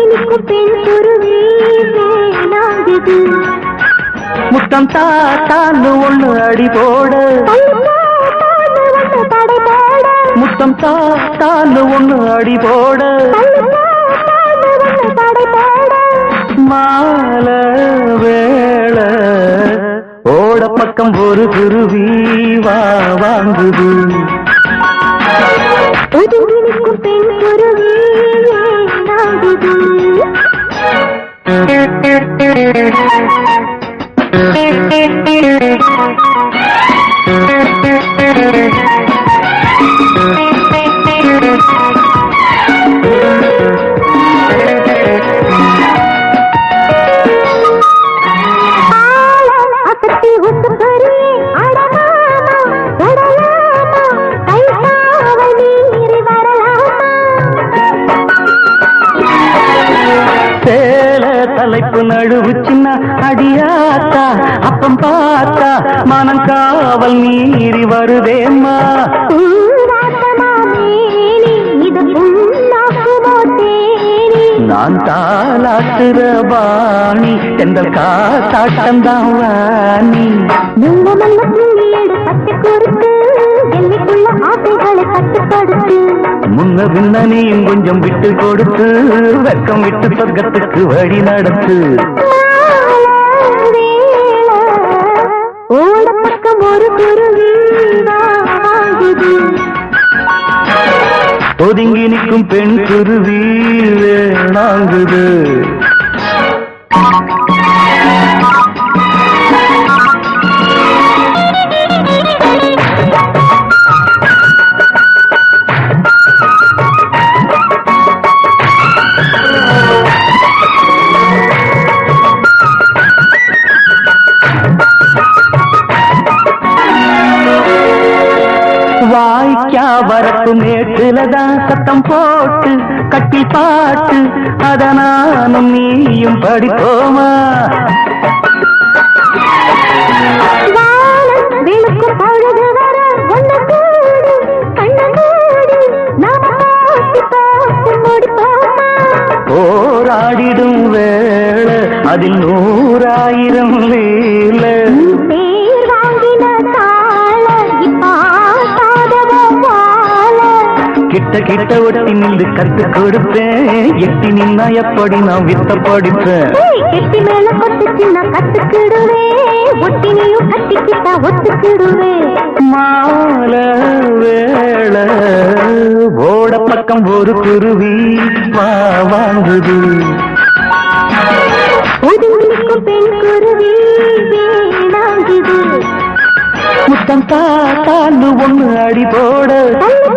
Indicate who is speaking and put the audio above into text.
Speaker 1: முத்தம் தாத்தான்னு ஒண்ணு அடி போட முத்தம் தாத்தான்னு ஒண்ணு அடி போட மால வேள ஓட பக்கம் ஒரு குருவி வாங்குது
Speaker 2: பெண் குருவி வாங்குது
Speaker 1: தலைப்பு நழுவு சின்ன அடியாத்தா அப்பம் பார்த்தா மனம் காவல் மீறி வருதேம்மா நான் தாளாட்டுற பாணி எந்த காத்தாட்டம்தான் வாணி முன்ன பின்ன நீயும் கொஞ்சம் விட்டு கொடுத்து வெக்கம் விட்டு சொர்க்கத்துக்கு வழி நடத்து
Speaker 2: பக்கம் ஒரு குருவி வாங்குது
Speaker 1: ஒதுங்கி நிற்கும் பெண் குருவி வேணாங்குது வாய்க்கா வரப்பு மேட்டுலதான் சத்தம் போட்டு கட்டி பாட்டு அத நானும் நீயும் படிப்போமா போராடிடும் வேளை அதில் 100,000 வேல கிட்ட கிட்ட ஒட்டி நின்று கத்து கொடுப்பேன் எட்டி நின்னா எப்படி நான் வித்த படிப்பேன்
Speaker 2: எட்டி மேல கொத்துச்சுன்னா கத்துக்கிடுவேன் ஒட்டி நீயும் கட்டிக்கிட்டா ஒத்துக்கிடுவேன்
Speaker 1: மால வேள ஓட பக்கம் ஒரு குருவி வாங்குது
Speaker 2: பெண் குருவி வேணாங்குது
Speaker 1: முத்தம் தாத்தான்னு ஒண்ணு அடி போட